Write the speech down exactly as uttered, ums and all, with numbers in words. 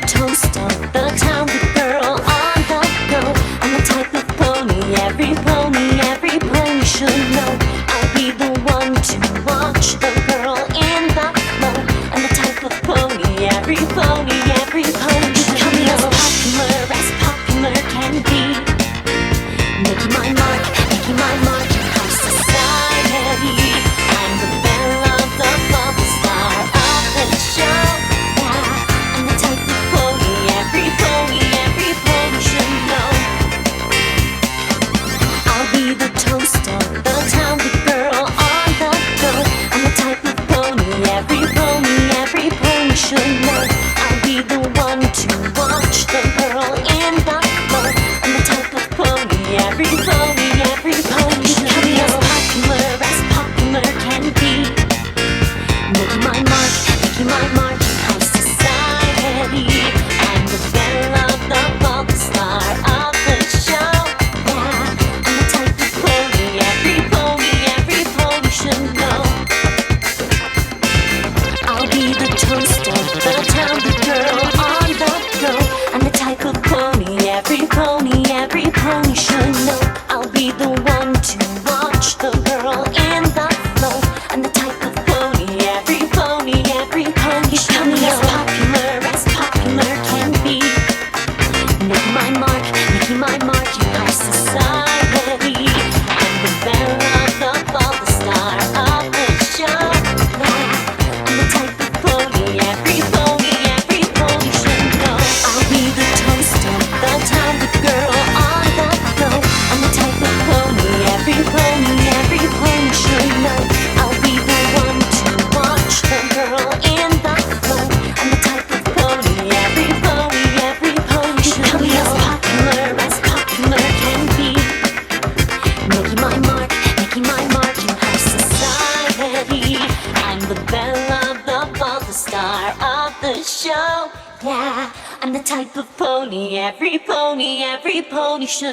toast of the town, the girl on the go. I'm the type of pony every pony, every pony should know. I'll be the one to watch the girl in the flow. I'm the type of pony every pony, every pony should know. Becoming as popular as popular can be, making my mark, making my mark in high society. I'm the belle of the bubble, star of the show. Yeah, I'm the type of pony every pony, every pony should know. I'll be the toast of the town, the girl on the go. I'm the type of pony every pony, every pony should know. I'll be the one to watch the girl in the flow. I'm the type of pony every pony, every pony should know. Becoming as popular as popular can be, making my mark, making my mark in high society. I'm the belle of the bubble, star of the show. Yeah, I'm the type of pony every pony, every pony should know. I'll be the toast of the town, the girl on the go. I'm the type of pony every pony, every pony should know. I'll be the one to watch the girl in the flow. I'm the type of pony every pony, every pony should know. As popular as popular can be, making my mark, making my mark in high society. I'm the belle of the bubble, star of the show. Yeah, I'm the type of pony every pony, every pony should know. I'll be the toast of the town, the girl on the go. I'm the type of pony every pony, every pony should know. I'll be the one to watch the girl in the flow. I'm the type of pony every pony, every pony should know. As popular as popular can be, making my mark, making my mark in high society. I'm the belle of the bubble, star of the show. Yeah, I'm the type of pony every pony, every pony should